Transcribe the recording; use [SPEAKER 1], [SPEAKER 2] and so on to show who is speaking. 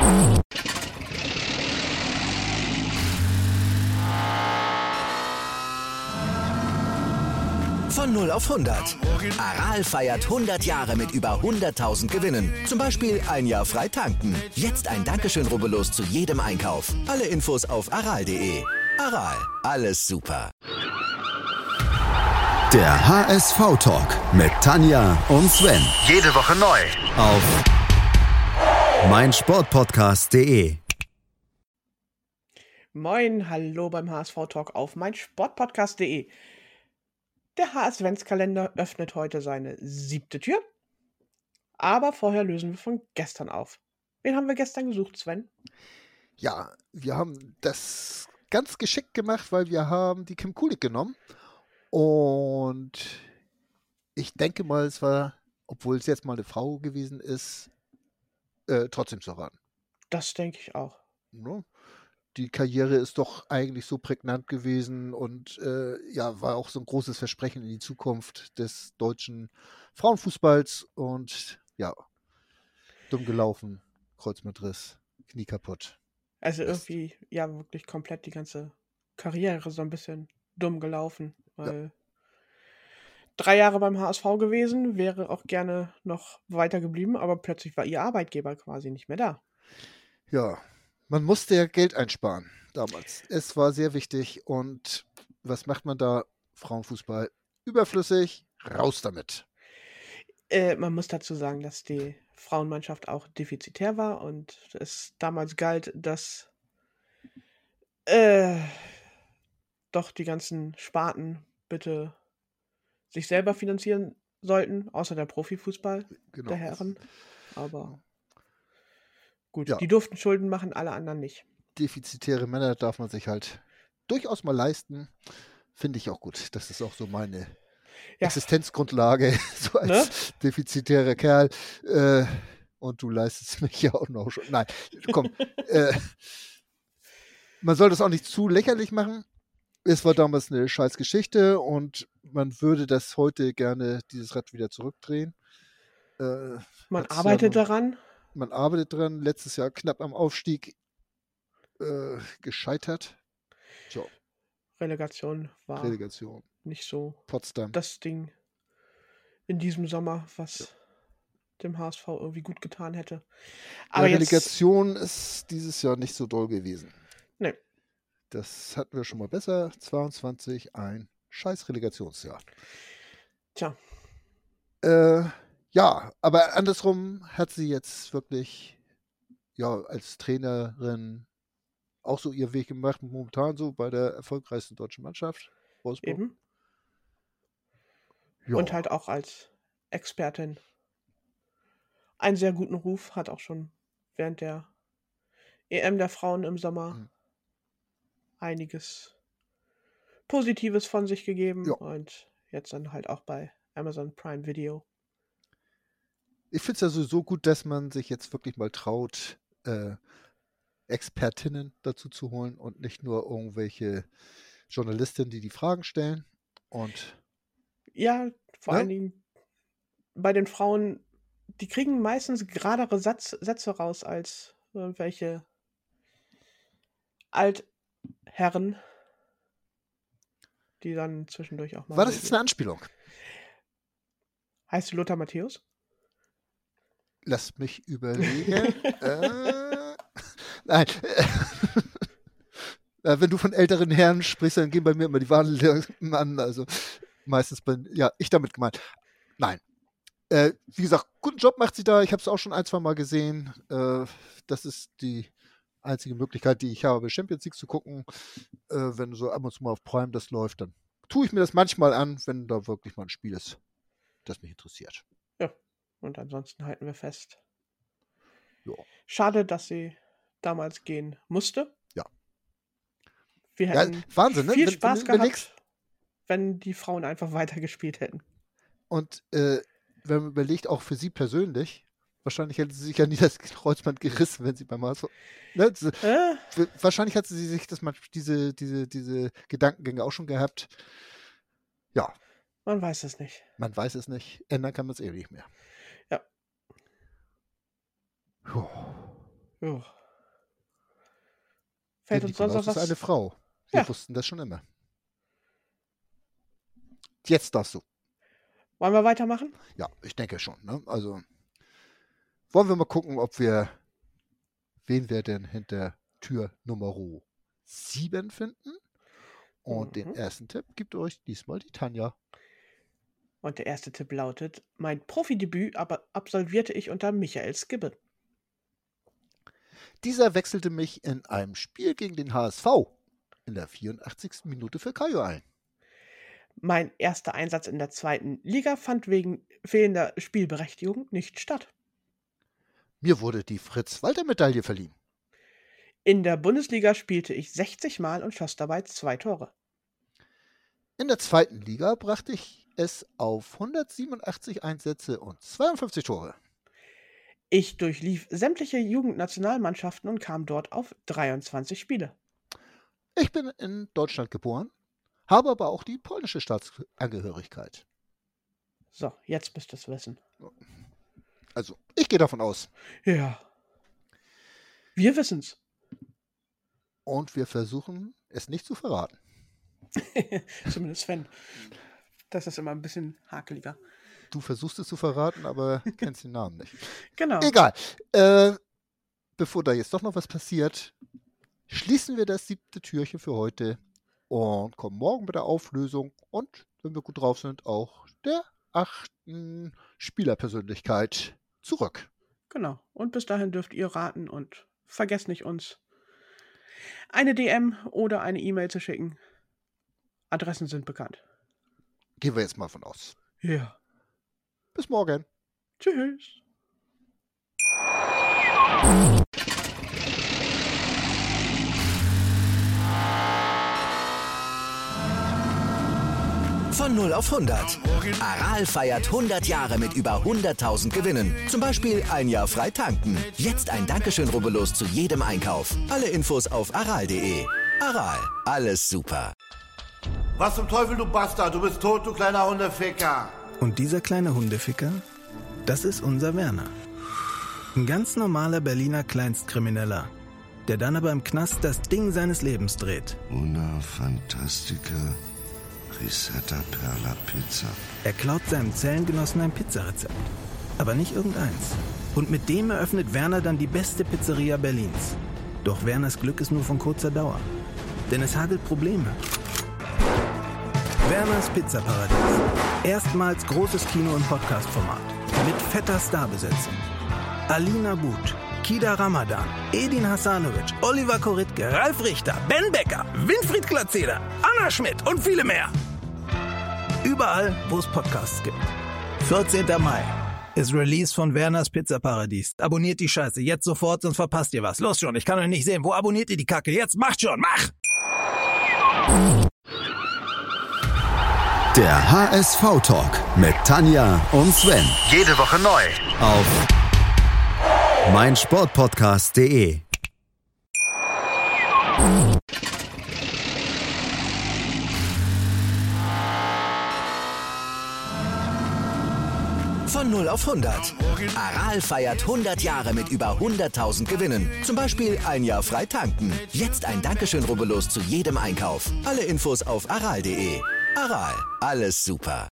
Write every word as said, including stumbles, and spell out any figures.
[SPEAKER 1] Von null auf hundert. Aral feiert hundert Jahre mit über hunderttausend Gewinnen. Zum Beispiel ein Jahr frei tanken. Jetzt ein Dankeschön, rubbellos zu jedem Einkauf. Alle Infos auf aral punkt de. Aral, alles super.
[SPEAKER 2] Der H S V-Talk mit Tanja und Sven.
[SPEAKER 3] Jede Woche neu.
[SPEAKER 2] Auf meinsportpodcast punkt de.
[SPEAKER 4] Moin, hallo beim H S V-Talk auf meinsportpodcast punkt de. Der H S-Adventskalender öffnet heute seine siebte Tür. Aber vorher lösen wir von gestern auf. Wen haben wir gestern gesucht, Sven?
[SPEAKER 5] Ja, wir haben das ganz geschickt gemacht, weil wir haben die Kim Kulik genommen. Und ich denke mal, es war, obwohl es jetzt mal eine Frau gewesen ist, äh, trotzdem zu erraten.
[SPEAKER 4] Das denke ich auch.
[SPEAKER 5] Ne? Die Karriere ist doch eigentlich so prägnant gewesen und äh, ja, war auch so ein großes Versprechen in die Zukunft des deutschen Frauenfußballs und ja, dumm gelaufen, Kreuzbandriss, Knie kaputt.
[SPEAKER 4] Also irgendwie, ja, wirklich komplett die ganze Karriere so ein bisschen dumm gelaufen, weil ja. drei Jahre beim H S V gewesen, wäre auch gerne noch weiter geblieben, aber plötzlich war ihr Arbeitgeber quasi nicht mehr da.
[SPEAKER 5] Ja, man musste ja Geld einsparen damals. Es war sehr wichtig. Und was macht man da? Frauenfußball überflüssig, raus damit.
[SPEAKER 4] Äh, man muss dazu sagen, dass die Frauenmannschaft auch defizitär war und es damals galt, dass äh, doch die ganzen Sparten bitte sich selber finanzieren sollten, außer der Profifußball
[SPEAKER 5] Genau.
[SPEAKER 4] der Herren. Aber gut,
[SPEAKER 5] Ja.
[SPEAKER 4] die durften Schulden machen, alle anderen nicht.
[SPEAKER 5] Defizitäre Männer darf man sich halt durchaus mal leisten. Finde ich auch gut. Das ist auch so meine
[SPEAKER 4] Ja.
[SPEAKER 5] Existenzgrundlage, so als
[SPEAKER 4] Ne?
[SPEAKER 5] defizitärer Kerl. Äh, und du leistest mich ja auch noch schon. Nein, komm. äh, man soll das auch nicht zu lächerlich machen. Es war damals eine scheiß Geschichte und man würde das heute gerne, dieses Rad wieder zurückdrehen. Äh,
[SPEAKER 4] Man
[SPEAKER 5] hat's
[SPEAKER 4] arbeitet
[SPEAKER 5] ja,
[SPEAKER 4] daran.
[SPEAKER 5] Man arbeitet dran. Letztes Jahr knapp am Aufstieg äh, gescheitert. So,
[SPEAKER 4] Relegation war
[SPEAKER 5] Relegation.
[SPEAKER 4] nicht so
[SPEAKER 5] Potsdam.
[SPEAKER 4] das Ding in diesem Sommer, was dem H S V irgendwie gut getan hätte. Aber
[SPEAKER 5] ja,
[SPEAKER 4] jetzt,
[SPEAKER 5] Relegation ist dieses Jahr nicht so doll gewesen.
[SPEAKER 4] nee,
[SPEAKER 5] Das hatten wir schon mal besser. zweiundzwanzig, ein scheiß Relegationsjahr.
[SPEAKER 4] tja,
[SPEAKER 5] Äh, ja, aber andersrum hat sie jetzt wirklich ja als Trainerin auch so ihren Weg gemacht, momentan so bei der erfolgreichsten deutschen Mannschaft, Wolfsburg.
[SPEAKER 4] eben.
[SPEAKER 5] Ja.
[SPEAKER 4] Und halt auch als Expertin einen sehr guten Ruf, hat auch schon während der E M der Frauen im Sommer
[SPEAKER 5] Mhm.
[SPEAKER 4] einiges Positives von sich gegeben
[SPEAKER 5] Ja.
[SPEAKER 4] und jetzt dann halt auch bei Amazon Prime Video.
[SPEAKER 5] Ich finde es ja sowieso gut, dass man sich jetzt wirklich mal traut, äh, Expertinnen dazu zu holen und nicht nur irgendwelche Journalistinnen, die die Fragen stellen. Und
[SPEAKER 4] Ja, vor
[SPEAKER 5] Ne?
[SPEAKER 4] allen Dingen bei den Frauen, die kriegen meistens geradere Satz, Sätze raus als irgendwelche Altherren, die dann zwischendurch auch mal.
[SPEAKER 5] war das
[SPEAKER 4] so-
[SPEAKER 5] jetzt eine Anspielung?
[SPEAKER 4] Heißt du Lothar Matthäus?
[SPEAKER 5] Lass mich überlegen. äh, nein. Äh, wenn du von älteren Herren sprichst, dann gehen bei mir immer die Warnlampen an. Also meistens bin ja ich damit gemeint. Nein. Äh, wie gesagt, guten Job macht sie da. Ich habe es auch schon ein, zwei Mal gesehen. Äh, das ist die einzige Möglichkeit, die ich habe, Champions League zu gucken. Äh, wenn so ab und zu mal auf Prime das läuft, dann tue ich mir das manchmal an, wenn da wirklich mal ein Spiel ist, das mich interessiert.
[SPEAKER 4] Ja. Und ansonsten halten wir fest.
[SPEAKER 5] Ja.
[SPEAKER 4] Schade, dass sie damals gehen musste.
[SPEAKER 5] Ja.
[SPEAKER 4] Wir
[SPEAKER 5] Ja,
[SPEAKER 4] hätten
[SPEAKER 5] Wahnsinn, ne?
[SPEAKER 4] viel
[SPEAKER 5] Wenn-
[SPEAKER 4] Spaß
[SPEAKER 5] wenn du
[SPEAKER 4] gehabt,
[SPEAKER 5] überlegst-
[SPEAKER 4] wenn die Frauen einfach weitergespielt hätten.
[SPEAKER 5] Und äh, wenn man überlegt, auch für sie persönlich, wahrscheinlich hätte sie sich ja nie das Kreuzband gerissen, wenn sie beim H S V. Ne? so-
[SPEAKER 4] Äh,
[SPEAKER 5] w- Wahrscheinlich hat sie sich das mal, diese, diese, diese Gedankengänge auch schon gehabt. Ja,
[SPEAKER 4] man weiß es nicht.
[SPEAKER 5] man weiß es nicht. Ändern kann man es eh nicht mehr.
[SPEAKER 4] Ja.
[SPEAKER 5] Ja.
[SPEAKER 4] Jo.
[SPEAKER 5] Der
[SPEAKER 4] Fällt uns sonst noch
[SPEAKER 5] Nikolaus ist
[SPEAKER 4] was?
[SPEAKER 5] eine Frau. Wir
[SPEAKER 4] Ja.
[SPEAKER 5] wussten das schon immer. Jetzt darfst du.
[SPEAKER 4] Wollen wir weitermachen?
[SPEAKER 5] Ja, ich denke schon. Ne? Also wollen wir mal gucken, ob wir, wen wir denn hinter Tür Nummer sieben finden. Und
[SPEAKER 4] Mhm.
[SPEAKER 5] den ersten Tipp gibt euch diesmal die Tanja.
[SPEAKER 4] Und der erste Tipp lautet: Mein Profidebüt aber absolvierte ich unter Michael Skibbe.
[SPEAKER 5] Dieser wechselte mich in einem Spiel gegen den H S V in der vierundachtzigsten Minute für Kajo ein.
[SPEAKER 4] Mein erster Einsatz in der zweiten Liga fand wegen fehlender Spielberechtigung nicht statt.
[SPEAKER 5] Mir wurde die Fritz-Walter-Medaille verliehen.
[SPEAKER 4] In der Bundesliga spielte ich sechzig Mal und schoss dabei zwei Tore.
[SPEAKER 5] In der zweiten Liga brachte ich es auf hundertsiebenundachtzig Einsätze und zweiundfünfzig Tore.
[SPEAKER 4] Ich durchlief sämtliche Jugendnationalmannschaften und kam dort auf dreiundzwanzig Spiele.
[SPEAKER 5] Ich bin in Deutschland geboren, habe aber auch die polnische Staatsangehörigkeit.
[SPEAKER 4] So, jetzt müsst ihr es wissen.
[SPEAKER 5] Also, ich gehe davon aus.
[SPEAKER 4] Ja. Wir wissen's.
[SPEAKER 5] Und wir versuchen, es nicht zu verraten.
[SPEAKER 4] Zumindest Sven. Das ist immer ein bisschen hakeliger.
[SPEAKER 5] Du versuchst es zu verraten, aber kennst den Namen nicht.
[SPEAKER 4] Genau.
[SPEAKER 5] Egal. Äh, bevor da jetzt doch noch was passiert, schließen wir das siebte Türchen für heute und kommen morgen mit der Auflösung und, wenn wir gut drauf sind, auch der achten Spielerpersönlichkeit zurück.
[SPEAKER 4] Genau. Und bis dahin dürft ihr raten und vergesst nicht, uns eine D M oder eine E-Mail zu schicken. Adressen sind bekannt.
[SPEAKER 5] Gehen wir jetzt mal von aus.
[SPEAKER 4] Ja.
[SPEAKER 5] Bis morgen.
[SPEAKER 4] Tschüss.
[SPEAKER 1] Von null auf hundert. Aral feiert hundert Jahre mit über hunderttausend Gewinnen. Zum Beispiel ein Jahr frei tanken. Jetzt ein Dankeschön, rubbellos zu jedem Einkauf. Alle Infos auf aral punkt de. Aral, alles super.
[SPEAKER 3] Was zum Teufel, du Bastard? Du bist tot, du kleiner Hundeficker.
[SPEAKER 6] Und dieser kleine Hundeficker, das ist unser Werner. Ein ganz normaler Berliner Kleinstkrimineller, der dann aber im Knast das Ding seines Lebens dreht.
[SPEAKER 7] Una Fantastica Risetta Perla Pizza.
[SPEAKER 6] Er klaut seinem Zellengenossen ein Pizzarezept. Aber nicht irgendeins. Und mit dem eröffnet Werner dann die beste Pizzeria Berlins. Doch Werners Glück ist nur von kurzer Dauer. Denn es hagelt Probleme. Werners Pizzaparadies. Erstmals großes Kino- und Podcast-Format. Mit fetter Starbesetzung. Alina But, Kida Ramadan, Edin Hasanovic, Oliver Koritke, Ralf Richter, Ben Becker, Winfried Glatzeder, Anna Schmidt und viele mehr. Überall, wo es Podcasts gibt. vierzehnten Mai ist Release von Werners Pizzaparadies. Abonniert die Scheiße jetzt sofort, sonst verpasst ihr was. Los schon, ich kann euch nicht sehen. Wo abonniert ihr die Kacke? Jetzt macht schon, mach!
[SPEAKER 2] Der H S V-Talk mit Tanja und Sven.
[SPEAKER 7] Jede Woche neu.
[SPEAKER 2] Auf meinsportpodcast punkt de.
[SPEAKER 1] Von null auf hundert. Aral feiert hundert Jahre mit über hunderttausend Gewinnen. Zum Beispiel ein Jahr frei tanken. Jetzt ein Dankeschön, rubbellos zu jedem Einkauf. Alle Infos auf aral punkt de. Aral, alles super.